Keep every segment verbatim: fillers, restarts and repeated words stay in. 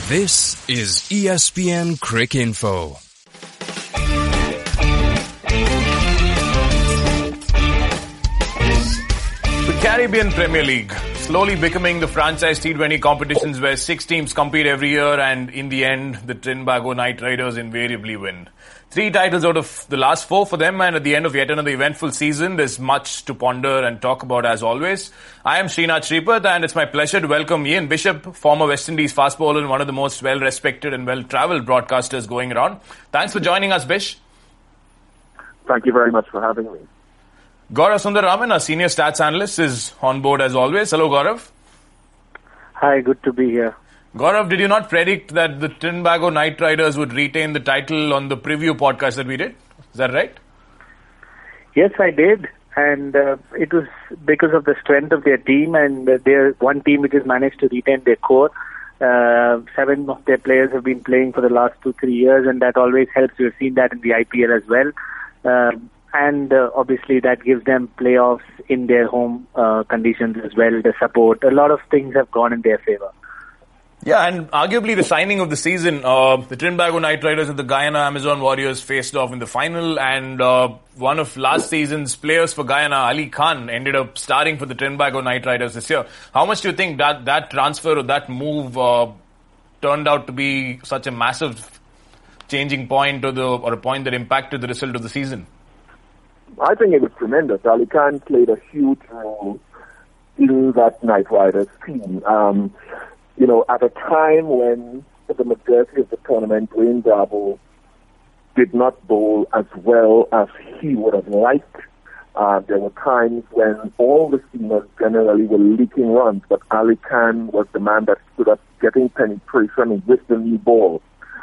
This is E S P N Cricinfo. The Caribbean Premier League, slowly becoming the franchise T twenty competitions where six teams compete every year, and in the end, the Trinbago Knight Riders invariably win. Three titles out of the last four for them, and at the end of yet another eventful season, there's much to ponder and talk about as always. I am Srinath Sripath, and it's my pleasure to welcome Ian Bishop, former West Indies fast bowler and one of the most well-respected and well-travelled broadcasters going around. Thanks for joining us, Bish. Thank you very much for having me. Gaurav Sundararaman, our senior stats analyst, is on board as always. Hello, Gaurav. Hi, good to be here. Gaurav, did you not predict that the Trinbago Knight Riders would retain the title on the preview podcast that we did? Is that right? Yes, I did. And uh, it was because of the strength of their team, and uh, they're one team which has managed to retain their core. Uh, seven of their players have been playing for the last two, three years, and that always helps. We've seen that in the I P L as well. Uh, and uh, obviously that gives them playoffs in their home uh, conditions as well, the support. A lot of things have gone in their favour. Yeah, and arguably the signing of the season, uh, the Trinbago Knight Riders and the Guyana Amazon Warriors faced off in the final, and uh, one of last season's players for Guyana, Ali Khan, ended up starting for the Trinbago Knight Riders this year. How much do you think that that transfer or that move uh, turned out to be such a massive changing point or, the, or a point that impacted the result of the season? I think it was tremendous. Ali Khan played a huge role in that Knight Riders team. Um, You know, at a time when, for the majority of the tournament, Dwayne Bravo did not bowl as well as he would have liked. Uh, there were times when all the seamers generally were leaking runs, but Ali Khan was the man that stood up, getting penetration with the new ball,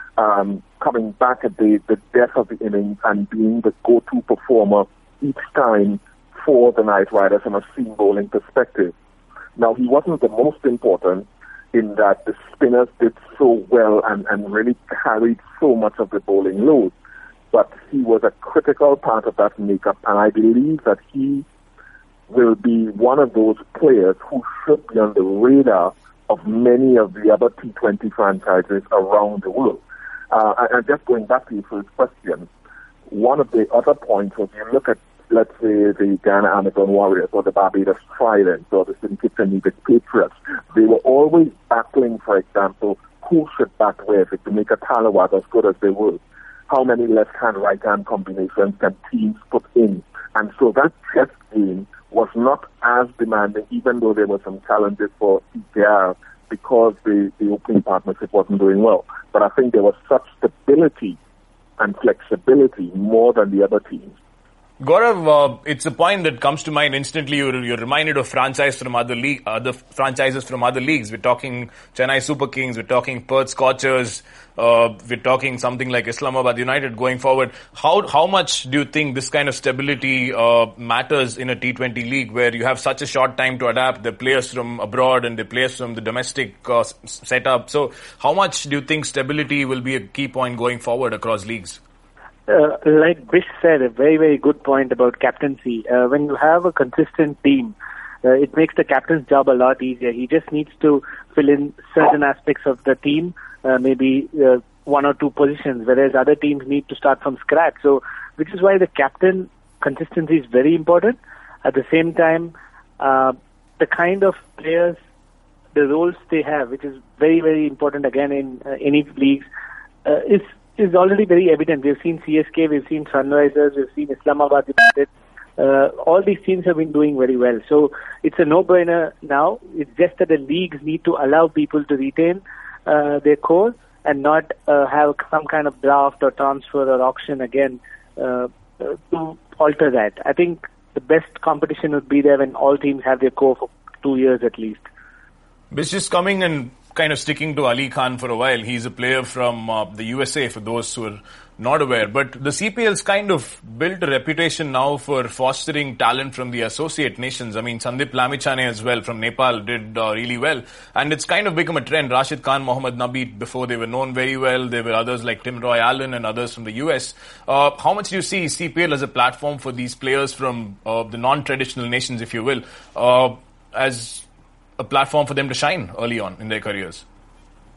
um, coming back at the, the death of the innings and being the go-to performer each time for the Knight Riders from a seam bowling perspective. Now, he wasn't the most important, in that the spinners did so well and, and really carried so much of the bowling load. But he was a critical part of that makeup, and I believe that he will be one of those players who should be on the radar of many of the other T twenty franchises around the world. Uh, and, and just going back to your first question, one of the other points was you look at, let's say, the Guyana Amazon Warriors or the Barbados Tridents or the Saint Kitts and Nevis Patriots. They were always battling, for example, who should bat where to make a Talawaz as good as they were. How many left-hand, right-hand combinations can teams put in? And so that chess game was not as demanding, even though there were some challenges for T K R because the, the opening partnership wasn't doing well. But I think there was such stability and flexibility more than the other teams. Gaurav, uh, it's a point that comes to mind instantly. You're, you're reminded of franchise from other league, other franchises from other leagues. We're talking Chennai Super Kings. We're talking Perth Scorchers. Uh, we're talking something like Islamabad United going forward. How how much do you think this kind of stability uh, matters in a T twenty league where you have such a short time to adapt? The players from abroad and the players from the domestic uh, setup. So, how much do you think stability will be a key point going forward across leagues? Uh, like Bish said, a very, very good point about captaincy. Uh, when you have a consistent team, uh, it makes the captain's job a lot easier. He just needs to fill in certain aspects of the team, uh, maybe uh, one or two positions, whereas other teams need to start from scratch. So, which is why the captain consistency is very important. At the same time, uh, the kind of players, the roles they have, which is very, very important again in uh, any leagues, uh, is is already very evident. We've seen C S K, we've seen Sunrisers, we've seen Islamabad United. Uh, all these teams have been doing very well. So it's a no-brainer now. It's just that the leagues need to allow people to retain uh, their core and not uh, have some kind of draft or transfer or auction again uh, uh, to alter that. I think the best competition would be there when all teams have their core for two years at least. Bish, just coming and kind of sticking to Ali Khan for a while. He's a player from uh, the U S A, for those who are not aware. But the C P L's kind of built a reputation now for fostering talent from the associate nations. I mean, Sandeep Lamichhane as well from Nepal did uh, really well. And it's kind of become a trend. Rashid Khan, Mohammad Nabi, before they were known very well. There were others like Tim Roy Allen and others from the U S. Uh, how much do you see C P L as a platform for these players from uh, the non-traditional nations, if you will, uh, as a platform for them to shine early on in their careers?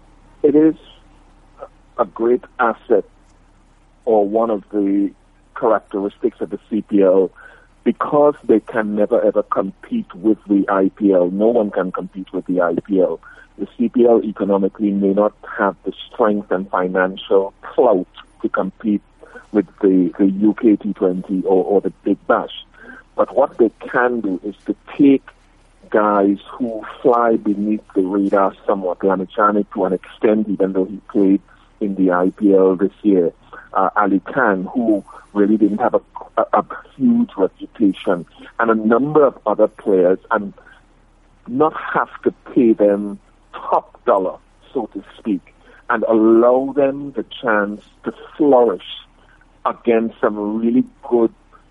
it is a great asset, or one of the characteristics of the C P L, because they can never ever compete with the I P L. No one can compete with the I P L. The C P L economically may not have the strength and financial clout to compete with the, the U K T twenty or, or the Big Bash. But what they can do is to take guys who fly beneath the radar somewhat. Lamichhane, to an extent, even though he played in the I P L this year. Uh, Ali Khan, who really didn't have a, a, a huge reputation, and a number of other players, and not have to pay them top dollar, so to speak, and allow them the chance to flourish against some really good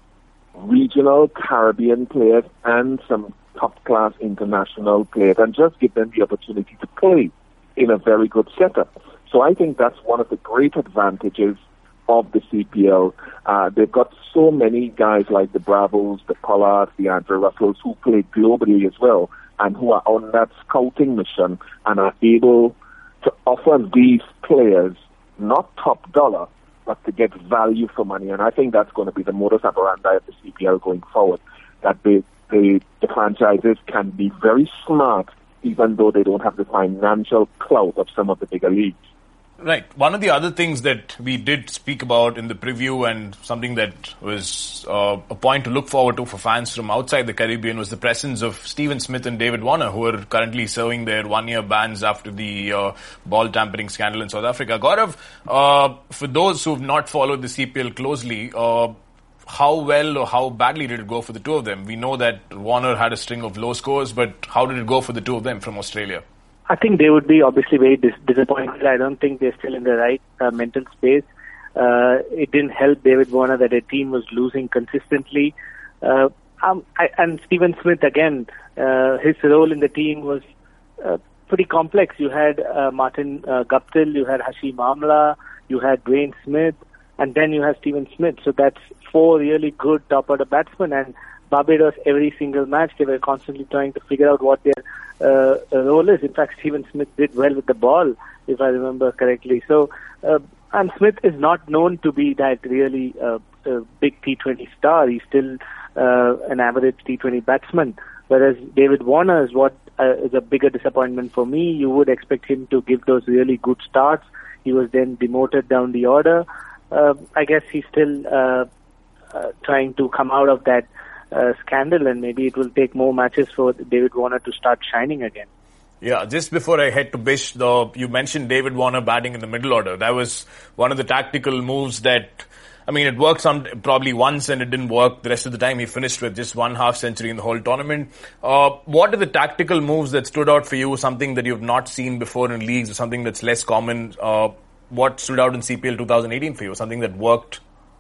regional Caribbean players and some top-class international players, and just give them the opportunity to play in a very good setup. So I think that's one of the great advantages of the C P L. Uh, they've got so many guys like the Bravos, the Pollards, the Andre Russells, who play globally as well, and who are on that scouting mission and are able to offer these players not top dollar, but to get value for money. And I think that's going to be the modus operandi of the C P L going forward, that they, they, the franchises can be very smart, even though they don't have the financial clout of some of the bigger leagues. Right. One of the other things that we did speak about in the preview, and something that was uh, a point to look forward to for fans from outside the Caribbean, was the presence of Steven Smith and David Warner, who are currently serving their one-year bans after the uh, ball tampering scandal in South Africa. Gaurav, uh, for those who have not followed the C P L closely, uh, how well or how badly did it go for the two of them? We know that Warner had a string of low scores, but how did it go for the two of them from Australia? I think they would be obviously very dis- disappointed. I don't think they're still in the right uh, mental space. Uh, it didn't help David Warner that their team was losing consistently. Uh, um, I, and Steven Smith, again, uh, his role in the team was uh, pretty complex. You had uh, Martin uh, Guptill, you had Hashim Amla, you had Dwayne Smith, and then you have Steven Smith. So that's four really good top-order batsmen. And Barbados, every single match, they were constantly trying to figure out what their uh, role is. In fact, Steven Smith did well with the ball, if I remember correctly. So, uh, and Smith is not known to be that really uh, uh, big T twenty star. He's still uh, an average T twenty batsman. Whereas David Warner is what uh, is a bigger disappointment for me. You would expect him to give those really good starts. He was then demoted down the order. Uh, I guess he's still uh, uh, trying to come out of that Uh, scandal, and maybe it will take more matches for David Warner to start shining again. Yeah, just before I head to Bish, though, you mentioned David Warner batting in the middle order. That was one of the tactical moves that, I mean, it worked some probably once and it didn't work. The rest of the time he finished with just one half century in the whole tournament. Uh, what are the tactical moves that stood out for you, something that you've not seen before in leagues, or something that's less common? Uh, what stood out in C P L twenty eighteen for you, something that worked?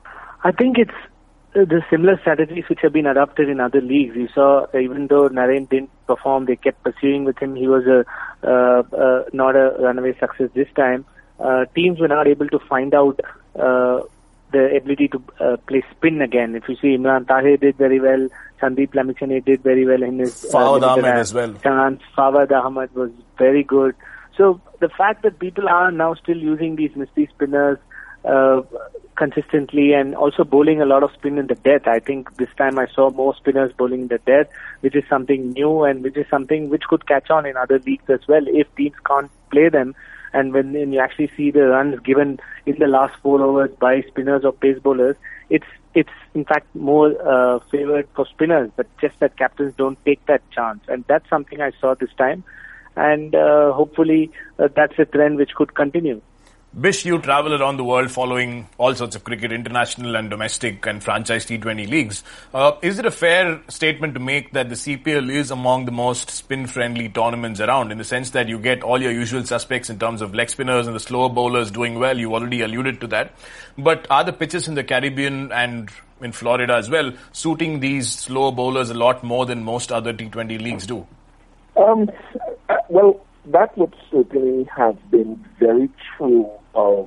I think it's the similar strategies which have been adopted in other leagues. You saw, even though Naren didn't perform, they kept pursuing with him. He was a uh, uh, not a runaway success this time. Uh, teams were not able to find out uh, the ability to uh, play spin again. If you see, Imran Tahir did very well. Sandeep Lamichhane did very well in his... Fawad uh, Ahmed as well. Chance. Fawad Ahmed was very good. So the fact that people are now still using these mystery spinners uh, consistently, and also bowling a lot of spin in the death. I think this time I saw more spinners bowling in the death, which is something new, and which is something which could catch on in other leagues as well if teams can't play them. And when, when you actually see the runs given in the last four overs by spinners or pace bowlers, it's it's in fact more uh, favoured for spinners, but just that captains don't take that chance. And that's something I saw this time, and uh, hopefully uh, that's a trend which could continue. Bish, you travel around the world following all sorts of cricket, international and domestic and franchise T twenty leagues. Uh, is it a fair statement to make that the C P L is among the most spin-friendly tournaments around, in the sense that you get all your usual suspects in terms of leg spinners and the slower bowlers doing well? You already alluded to that. But are the pitches in the Caribbean and in Florida as well suiting these slower bowlers a lot more than most other T twenty leagues do? Um, well, that would certainly have been very true of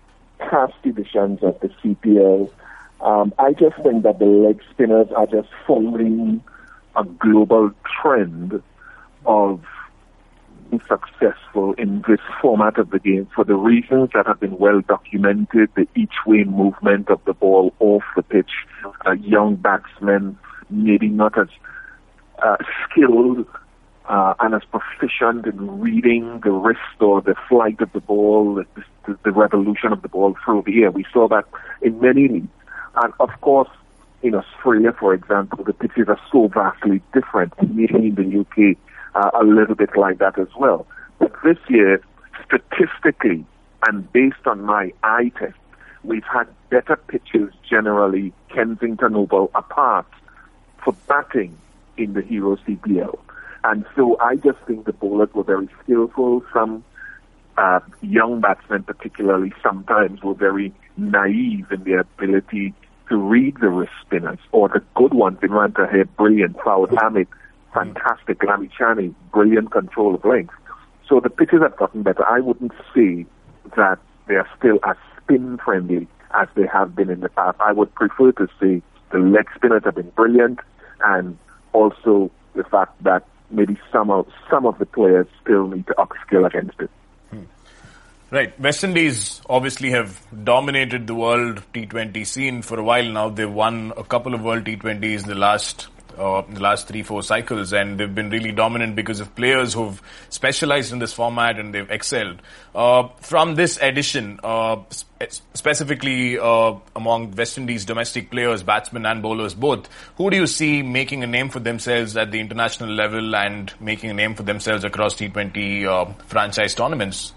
past editions of the C P L. Um, I just think that the leg spinners are just following a global trend of been successful in this format of the game for the reasons that have been well documented, the each-way movement of the ball off the pitch, uh, young batsmen maybe not as uh, skilled uh, and as proficient in reading the wrist or the flight of the ball, the, the, the revolution of the ball through the air. We saw that in many leagues. And of course, in Australia, for example, the pitches are so vastly different, maybe in the U K, uh, a little bit like that as well. But this year, statistically, and based on my eye test, we've had better pitches generally, Kensington Oval apart, for batting in the Hero C P L. And so I just think the bowlers were very skillful. Some uh, young batsmen particularly sometimes were very naive in their ability to read the wrist spinners, or the good ones, Imran Tahir, brilliant, Fawad Hamid, fantastic, Lami Chani, brilliant control of length. So the pitches have gotten better. I wouldn't say that they are still as spin-friendly as they have been in the past. I would prefer to say the leg spinners have been brilliant, and also the fact that maybe some of, some of the players still need to upskill against it. Right. West Indies obviously have dominated the world T twenty scene for a while now. They've won a couple of world T twenties in the last uh, the last three, four cycles, and they've been really dominant because of players who've specialized in this format and they've excelled. Uh, from this edition, uh, spe- specifically uh, among West Indies domestic players, batsmen and bowlers both, who do you see making a name for themselves at the international level and making a name for themselves across T twenty uh, franchise tournaments?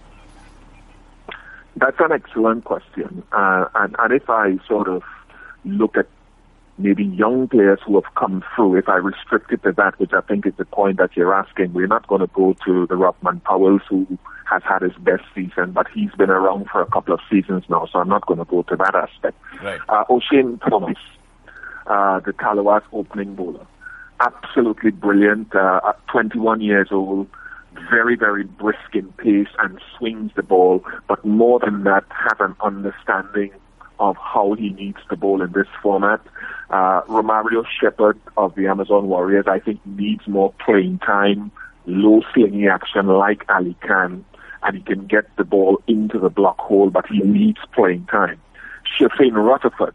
That's an excellent question. Uh, and, and if I sort of look at maybe young players who have come through, if I restrict it to that, which I think is the point that you're asking, we're not going to go to the Rockman Powells, who has had his best season, but he's been around for a couple of seasons now, so I'm not going to go to that aspect. Right. Uh, O'Shane Thomas, uh, the Talawas opening bowler, absolutely brilliant, uh, at twenty-one years old, very, very brisk in pace and swings the ball, but more than that, have an understanding of how he needs the ball in this format. Uh, Romario Shepherd of the Amazon Warriors, I think, needs more playing time, low slinging action like Ali Khan, and he can get the ball into the block hole, but he needs playing time. Shafin Rutherford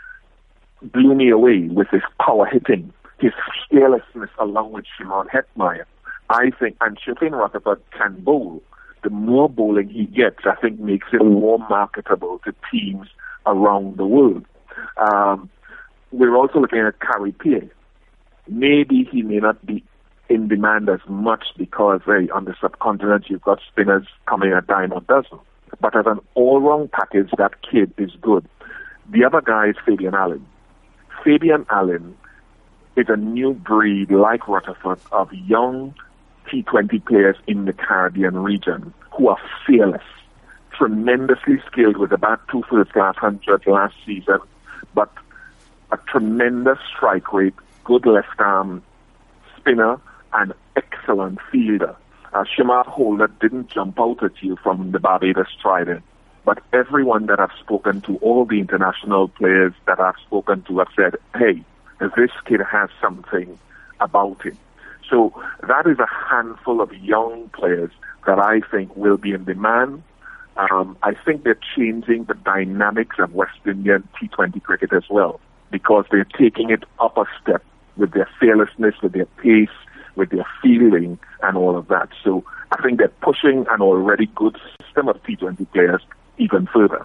blew me away with his power hitting, his fearlessness along with Shimon Hetmeyer. I think, and Shafin Rutherford can bowl. The more bowling he gets, I think, makes him more marketable to teams around the world. Um, we're also looking at Carey Pierre. Maybe he may not be in demand as much because hey, on the subcontinent you've got spinners coming a dime a dozen. But as an all-round package, that kid is good. The other guy is Fabian Allen. Fabian Allen is a new breed, like Rutherford, of young T twenty players in the Caribbean region who are fearless, tremendously skilled with about two first-class hundreds last season, but a tremendous strike rate, good left-arm spinner, and excellent fielder. Uh, Shamar Holder didn't jump out at you from the Barbados Trident, but everyone that I've spoken to, all the international players that I've spoken to have said, hey, this kid has something about him. So that is a handful of young players that I think will be in demand. Um, I think they're changing the dynamics of West Indian T twenty cricket as well, because they're taking it up a step with their fearlessness, with their pace, with their fielding, and all of that. So I think they're pushing an already good system of T twenty players even further.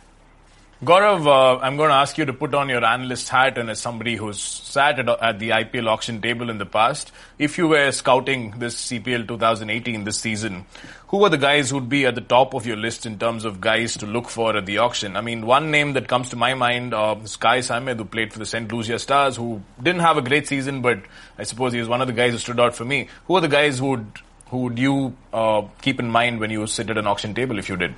Gaurav, uh, I'm going to ask you to put on your analyst hat, and as somebody who's sat at, at the I P L auction table in the past, if you were scouting this C P L twenty eighteen, this season, who are the guys who'd be at the top of your list in terms of guys to look for at the auction? I mean, one name that comes to my mind uh, is Kai Samed, who played for the Saint Lucia Stars, who didn't have a great season, but I suppose he was one of the guys who stood out for me. Who are the guys who would, who would you uh, keep in mind when you sit at an auction table, if you did?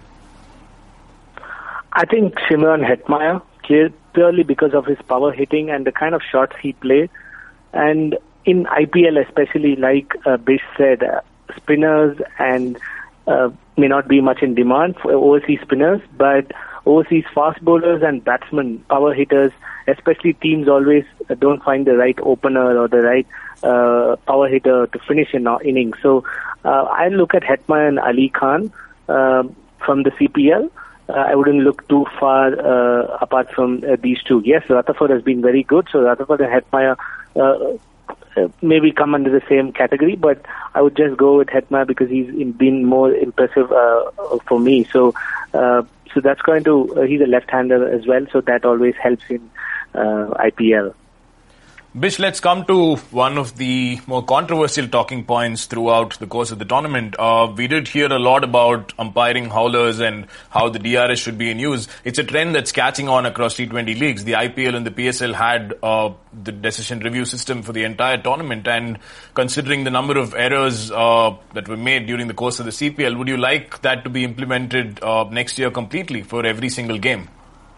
I think Shimon Hetmeyer, purely because of his power hitting and the kind of shots he plays. And in I P L especially, like uh, Bish said, uh, spinners and uh, may not be much in demand for overseas spinners, but overseas fast bowlers and batsmen, power hitters, especially teams always uh, don't find the right opener or the right uh, power hitter to finish an innings. So uh, I look at Hetmyer and Ali Khan uh, from the C P L. Uh, I wouldn't look too far uh, apart from uh, these two. Yes, Rutherford has been very good, so Rutherford and Hetmyer uh, uh, maybe come under the same category, but I would just go with Hetmyer because he's in, been more impressive uh, for me. So uh, so that's going to, uh, he's a left-hander as well, so that always helps in uh, I P L. Bish, let's come to one of the more controversial talking points throughout the course of the tournament. Uh, we did hear a lot about umpiring howlers and how the D R S should be in use. It's a trend that's catching on across T twenty leagues. The I P L and the P S L had uh, the decision review system for the entire tournament, and considering the number of errors uh, that were made during the course of the C P L, would you like that to be implemented uh, next year completely for every single game?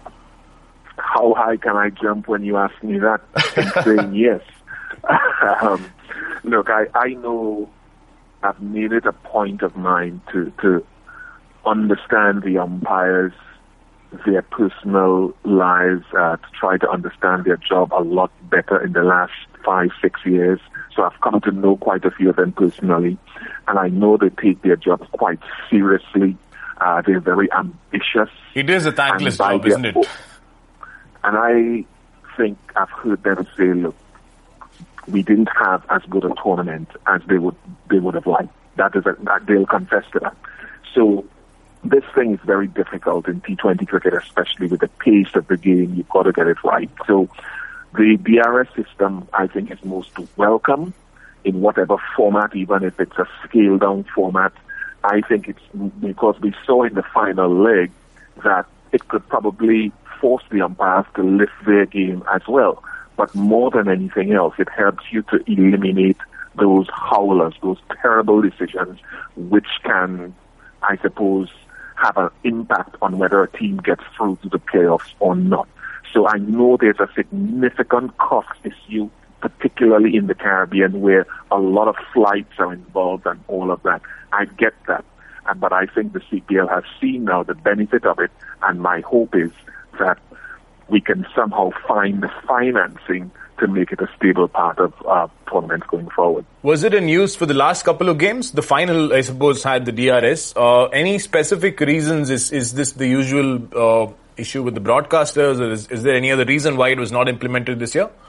How high can I jump when you ask me that? I'm saying yes. um, look, I, I know I've made it a point of mine to, to understand the umpires, their personal lives, uh, to try to understand their job a lot better in the last five, six years. So I've come to know quite a few of them personally, and I know they take their jobs quite seriously. Uh, they're very ambitious. It is a thankless job, isn't it? And I think I've heard them say, look, we didn't have as good a tournament as they would they would have liked. That is, a, that they'll confess to that. So this thing is very difficult in T twenty cricket, especially with the pace of the game. You've got to get it right. So the D R S system, I think, is most welcome in whatever format, even if it's a scaled-down format. I think it's because we saw in the final leg that it could probably force the umpires to lift their game as well. But more than anything else, it helps you to eliminate those howlers, those terrible decisions, which can, I suppose, have an impact on whether a team gets through to the playoffs or not. So I know there's a significant cost issue, particularly in the Caribbean, where a lot of flights are involved and all of that. I get that. But I think the C P L has seen now the benefit of it, and my hope is that we can somehow find the financing to make it a stable part of uh, tournaments going forward. Was it in use for the last couple of games? The final, I suppose, had the D R S. Uh, any specific reasons? Is is this the usual uh, issue with the broadcasters, or is, is there any other reason why it was not implemented this year?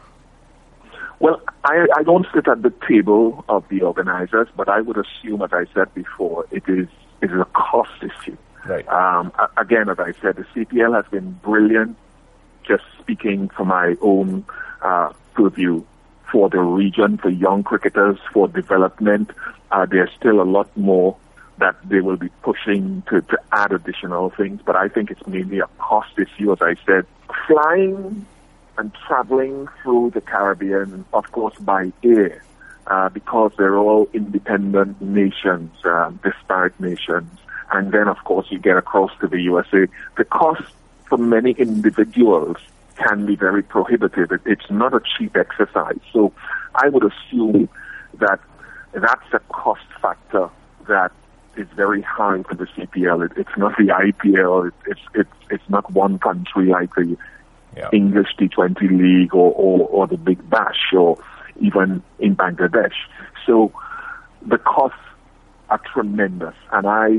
Well, I, I don't sit at the table of the organizers, but I would assume, as I said before, it is it is a cost issue. Right. Um, again, as I said, the C P L has been brilliant, just speaking from my own uh, purview, for the region, for young cricketers, for development. Uh, there's still a lot more that they will be pushing to, to add additional things, but I think it's mainly a cost issue, as I said. Flying and traveling through the Caribbean, of course, by air, uh, because they're all independent nations, uh, disparate nations. And then, of course, you get across to the U S A. The cost for many individuals can be very prohibitive. It, it's not a cheap exercise. So I would assume that that's a cost factor that is very high for the C P L. It, it's not the I P L. It, it's it's it's not one country like the yeah. English T twenty League or, or, or the Big Bash or even in Bangladesh. So the costs are tremendous. And I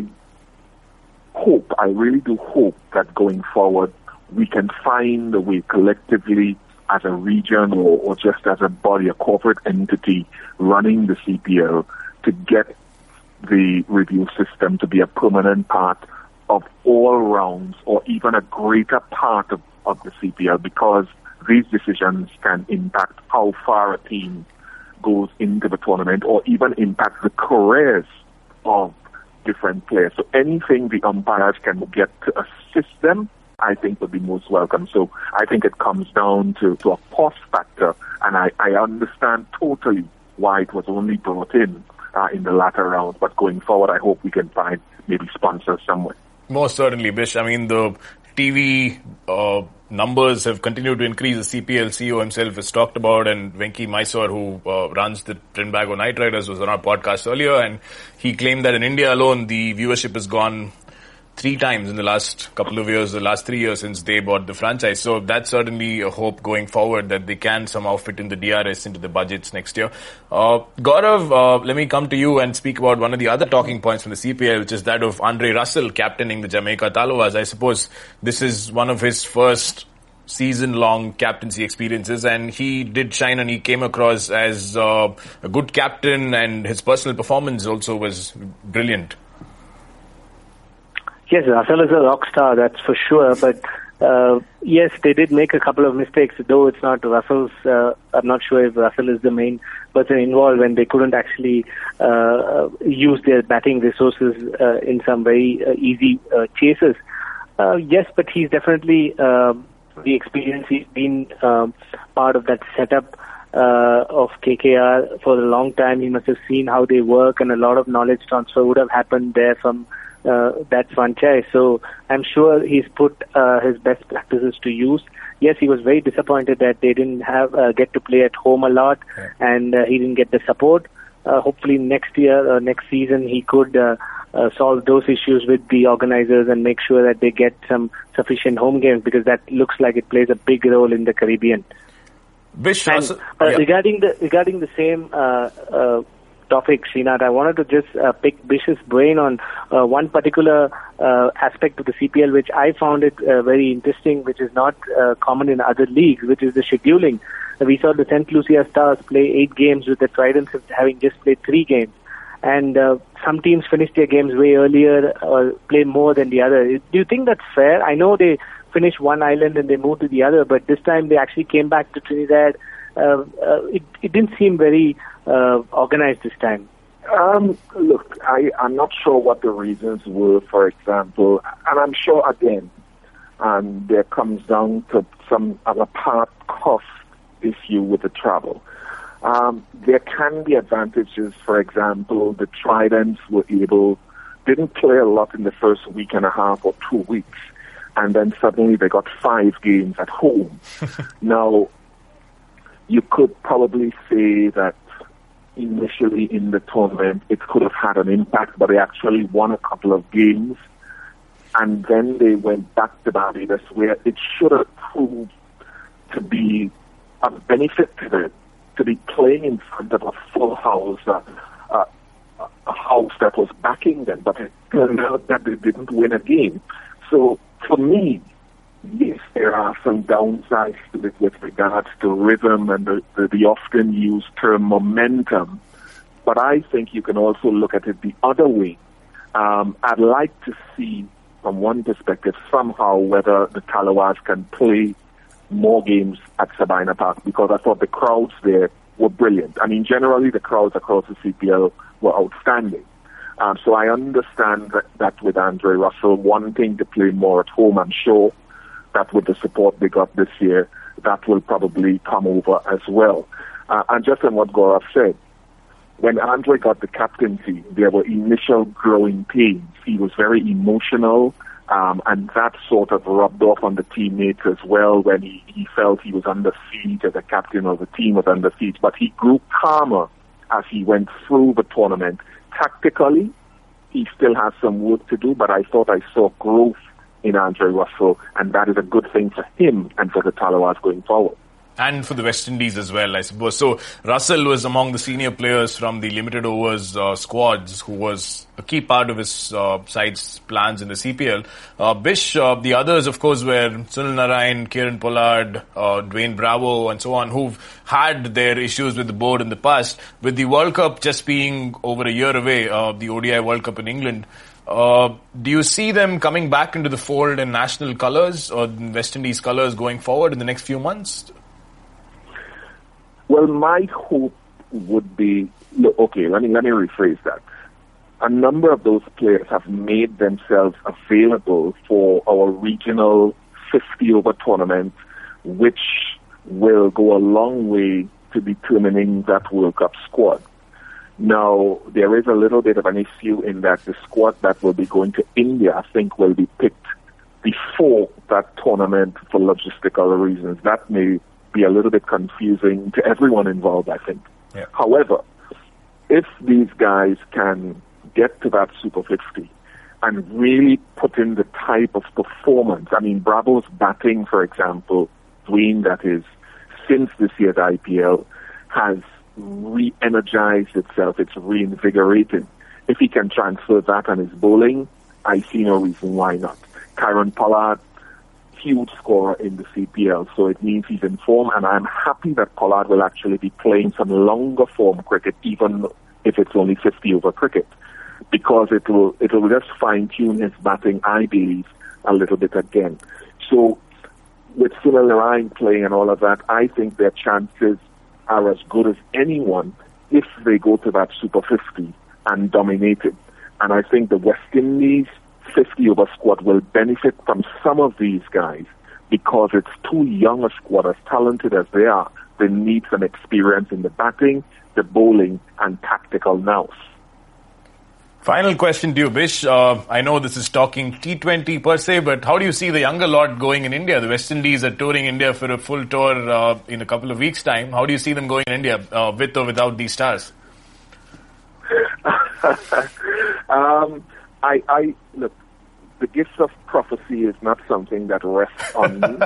hope, I really do hope that going forward we can find a way collectively as a region or, or just as a body, a corporate entity running the C P L to get the review system to be a permanent part of all rounds or even a greater part of, of the C P L, because these decisions can impact how far a team goes into the tournament or even impact the careers of different players. So anything the umpires can get to assist them, I think would be most welcome. So I think it comes down to, to a cost factor, and I, I understand totally why it was only brought in uh, in the latter round. But going forward, I hope we can find maybe sponsors somewhere. Most certainly, Bish. I mean, the T V uh, numbers have continued to increase. The C P L C E O himself has talked about, and Venki Mysore, who uh, runs the Trinbago Knight Riders, was on our podcast earlier, and he claimed that in India alone, the viewership has gone three times in the last couple of years, the last three years since they bought the franchise. So that's certainly a hope going forward that they can somehow fit in the D R S into the budgets next year. Uh, Gaurav, uh, let me come to you and speak about one of the other talking points from the C P L, which is that of Andre Russell captaining the Jamaica Tallawahs. I suppose this is one of his first season-long captaincy experiences, and he did shine, and he came across as uh, a good captain, and his personal performance also was brilliant. Yes, Russell is a rock star, that's for sure. But uh, yes, they did make a couple of mistakes, though it's not Russell's. Uh, I'm not sure if Russell is the main person involved when they couldn't actually uh, use their batting resources uh, in some very uh, easy uh, chases. Uh, yes, but he's definitely uh, the experience. He's been um, part of that setup uh, of K K R for a long time. He must have seen how they work, and a lot of knowledge transfer would have happened there from Uh, that franchise. So I'm sure he's put uh, his best practices to use. Yes, he was very disappointed that they didn't have uh, get to play at home a lot, yeah. and uh, he didn't get the support. Uh, hopefully next year or next season he could uh, uh, solve those issues with the organizers and make sure that they get some sufficient home games, because that looks like it plays a big role in the Caribbean. Bish, and, uh, yeah. regarding the regarding the same uh, uh, topic, Srinath, I wanted to just uh, pick Bish's brain on uh, one particular uh, aspect of the C P L, which I found it uh, very interesting, which is not uh, common in other leagues, which is the scheduling. Uh, we saw the Saint Lucia Stars play eight games with the Tridents having just played three games. And uh, some teams finish their games way earlier or play more than the other. Do you think that's fair? I know they finish one island and they move to the other, but this time they actually came back to Trinidad. Uh, uh, it, it didn't seem very uh, organized this time. Um, look, I, I'm not sure what the reasons were, for example, and I'm sure, again, um, there comes down to some other part cost issue with the travel. Um, there can be advantages. For example, the Tridents were able, didn't play a lot in the first week and a half or two weeks, and then suddenly they got five games at home. Now, you could probably say that initially in the tournament it could have had an impact, but they actually won a couple of games, and then they went back to Barbados, where it should have proved to be a benefit to them, to be playing in front of a full house, uh, uh, a house that was backing them, but it turned out that they didn't win a game. So for me, yes, there are some downsides to it with regards to rhythm and the, the, the often used term momentum. But I think you can also look at it the other way. Um, I'd like to see, from one perspective, somehow whether the Tallawahs can play more games at Sabina Park, because I thought the crowds there were brilliant. I mean, generally the crowds across the C P L were outstanding. Um, so I understand that, that with Andre Russell wanting to play more at home, I'm sure that with the support they got this year, that will probably come over as well. Uh, and just on what Gaurav said, when Andre got the captaincy, there were initial growing pains. He was very emotional, um, and that sort of rubbed off on the teammates as well when he, he felt he was under siege as a captain of the team was under siege. But he grew calmer as he went through the tournament. Tactically, he still has some work to do, but I thought I saw growth in Andre Russell, and that is a good thing for him and for the Tallawahs going forward. And for the West Indies as well, I suppose. So Russell was among the senior players from the limited overs uh, squads, who was a key part of his uh, side's plans in the C P L. Uh, Bish, uh, the others, of course, were Sunil Narine, Kieran Pollard, uh, Dwayne Bravo, and so on, who've had their issues with the board in the past. With the World Cup just being over a year away, uh, the O D I World Cup in England, Uh, do you see them coming back into the fold in national colours or West Indies colours going forward in the next few months? Well, my hope would be, look, okay, let me, let me rephrase that. A number of those players have made themselves available for our regional fifty over tournament, which will go a long way to determining that World Cup squad. Now, there is a little bit of an issue in that the squad that will be going to India, I think, will be picked before that tournament for logistical reasons. That may be a little bit confusing to everyone involved, I think. Yeah. However, if these guys can get to that Super fifty and really put in the type of performance. I mean, Bravo's batting, for example, Dwayne, that is, since this year's I P L, has re-energized itself. It's reinvigorated. If he can transfer that on his bowling, I see no reason why not. Kieron Pollard, huge scorer in the C P L, so it means he's in form, and I'm happy that Pollard will actually be playing some longer form cricket, even if it's only fifty over cricket, because it will it will just fine-tune his batting, I believe, a little bit again. So with Sunil Narine playing and all of that, I think their chances are as good as anyone if they go to that Super fifty and dominate it. And I think the West Indies fifty over squad will benefit from some of these guys because it's too young a squad, as talented as they are. They need some experience in the batting, the bowling, and tactical nous. Final question to you, Bish. Uh, I know this is talking T twenty per se, but how do you see the younger lot going in India? The West Indies are touring India for a full tour uh, in a couple of weeks' time. How do you see them going in India, uh, with or without these stars? um, I, I look. The gift of prophecy is not something that rests on me.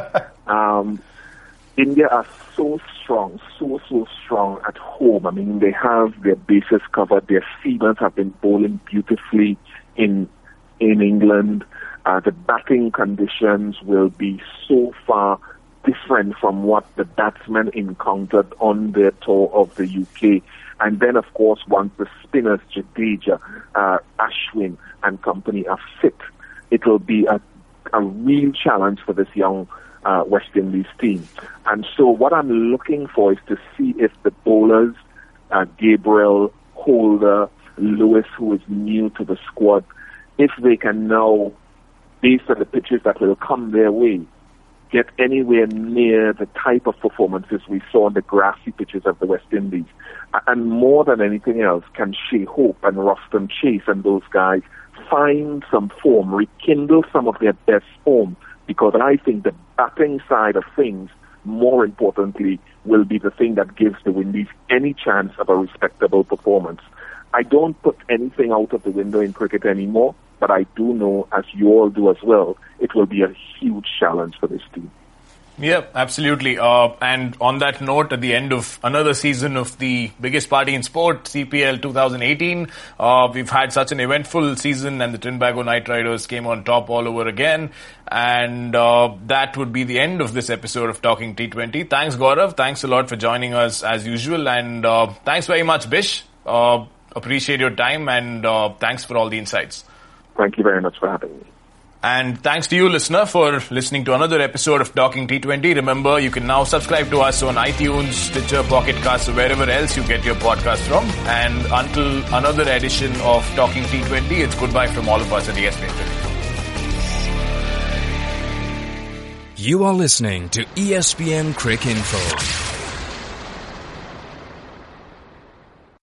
Um, India are so strong, so, so strong at home. I mean, they have their bases covered. Their seamers have been bowling beautifully in in England. Uh, the batting conditions will be so far different from what the batsmen encountered on their tour of the U K. And then, of course, once the spinners, Jadeja, uh, Ashwin and company are fit, it will be a, a real challenge for this young uh, West Indies team. And so what I'm looking for is to see if the bowlers, uh, Gabriel, Holder, Lewis, who is new to the squad, if they can now, based on the pitches that will come their way, get anywhere near the type of performances we saw on the grassy pitches of the West Indies. And more than anything else, can Shea Hope and Ruston Chase and those guys find some form, rekindle some of their best form, because I think the batting side of things, more importantly, will be the thing that gives the Windies any chance of a respectable performance. I don't put anything out of the window in cricket anymore, but I do know, as you all do as well, it will be a huge challenge for this team. Yeah, absolutely. Uh, and on that note, at the end of another season of the biggest party in sport, C P L twenty eighteen, uh, we've had such an eventful season, and the Trinbago Knight Riders came on top all over again. And uh, that would be the end of this episode of Talking T twenty. Thanks, Gaurav. Thanks a lot for joining us as usual. And uh, thanks very much, Bish. Uh, appreciate your time, and uh, thanks for all the insights. Thank you very much for having me. And thanks to you, listener, for listening to another episode of Talking T twenty. Remember, you can now subscribe to us on iTunes, Stitcher, Pocket Casts, or wherever else you get your podcast from. And until another edition of Talking T twenty, it's goodbye from all of us at E S P N Cricket. You are listening to E S P N Crick Info.